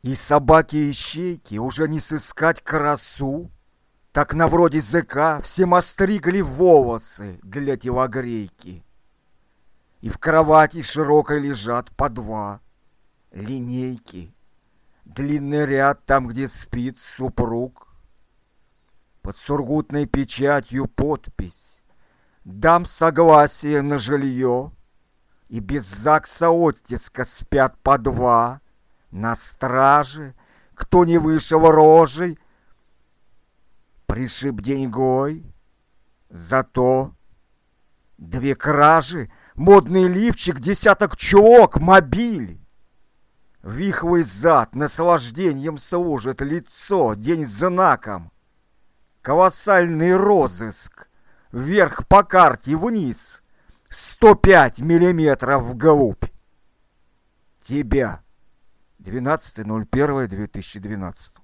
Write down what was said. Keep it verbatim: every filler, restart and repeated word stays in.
И собаки-ищейки уже не сыскать красу, так на вроде языка всем остригли волосы для телогрейки. И в кровати широкой лежат по два линейки, длинный ряд там, где спит супруг. Под сургутной печатью подпись: «Дам согласие на жилье», и без ЗАГСа оттиска спят по два на страже. Кто не вышел рожей, пришиб деньгой. Зато две кражи, модный лифчик, десяток чулок, мобиль. Вихлый зад наслаждением служит, лицо день знаком. Колоссальный розыск, вверх по карте, вниз, сто пять миллиметров вглубь. Тебя. двенадцатое ноль первое две тысячи двенадцатого.